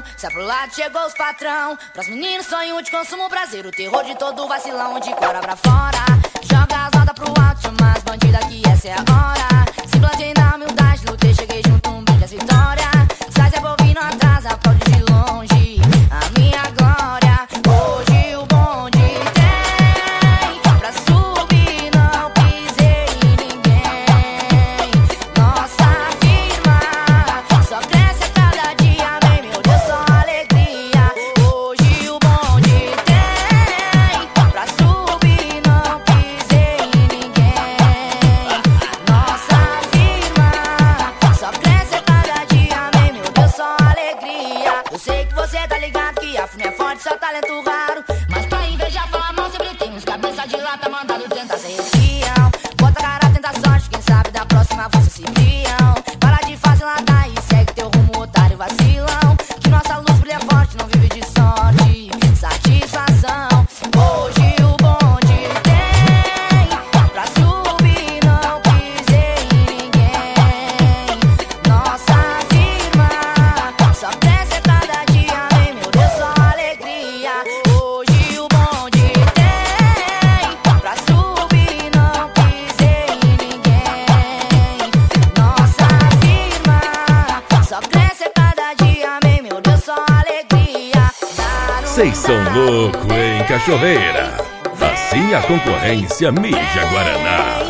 patrão. Sai pro lado, chegou os patrão. Pras meninos, sonho de consumo, prazer. O terror de todo vacilão, de cora pra fora. Joga as notas pro alto, chama as bandidas que essa é a hora. Se plantei na humildade, lutei, cheguei junto, um brilho as vitórias. Sai Zé Bovino atrás, aplaude de longe a minha glória. Hoje o bonde tem pra subir, não pisei em ninguém. Nossa firma só cresce a cada dia, vem, meu Deus, só alegria. Hoje o bonde tem pra subir, não pisei em ninguém. Nossa firma só cresce a cada dia, vem, meu Deus, só alegria. Eu sei que você tá ligado que a firma é forte, só talento raro. Mas pra invejar falar mal sempre tem uns cabeça de lata mandado tentar ser espião. Bota a cara, tenta sorte, quem sabe da próxima você se criam. Para de fazer lata e segue teu rumo, otário vacilão. Que nossa luz brilha forte, não vive de sorte, satisfação. Hoje o bonde tem pra subir, não pisei em ninguém. Nossa firma só cresce a cada dia, vem, meu Deus, só alegria. Hoje o bonde tem pra subir, não pisei em ninguém. Nossa firma só cresce a cada dia, vem, meu Deus, só alegria. Vocês são loucos, hein, cachoeira? Assim a concorrência mija Guaraná.